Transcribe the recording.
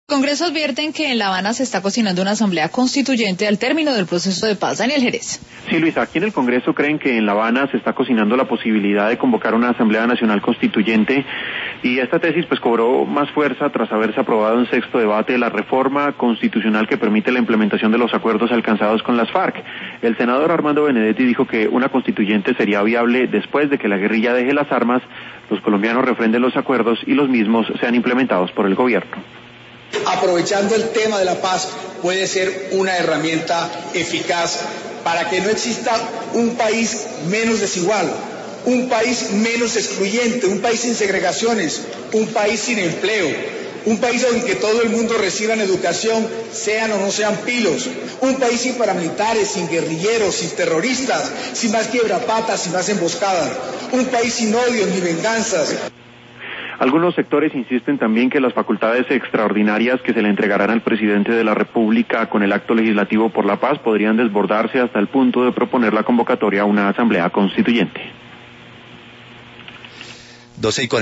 Congreso advierten que en La Habana se está cocinando una asamblea constituyente al término del proceso de paz. Daniel Jerez. Sí, Luisa, aquí en el Congreso creen que en La Habana se está cocinando la posibilidad de convocar una asamblea nacional constituyente y esta tesis pues cobró más fuerza tras haberse aprobado en sexto debate la reforma constitucional que permite la implementación de los acuerdos alcanzados con las FARC. El senador Armando Benedetti dijo que una constituyente sería viable después de que la guerrilla deje las armas, los colombianos refrenden los acuerdos y los mismos sean implementados por el gobierno. Aprovechando el tema de la paz puede ser una herramienta eficaz para que no exista un país menos desigual, un país menos excluyente, un país sin segregaciones, un país sin empleo, un país en que todo el mundo reciba educación, sean o no sean pilos, un país sin paramilitares, sin guerrilleros, sin terroristas, sin más quiebrapatas, sin más emboscadas, un país sin odios ni venganzas. Algunos sectores insisten también que las facultades extraordinarias que se le entregarán al presidente de la República con el acto legislativo por la paz podrían desbordarse hasta el punto de proponer la convocatoria a una asamblea constituyente. 12:40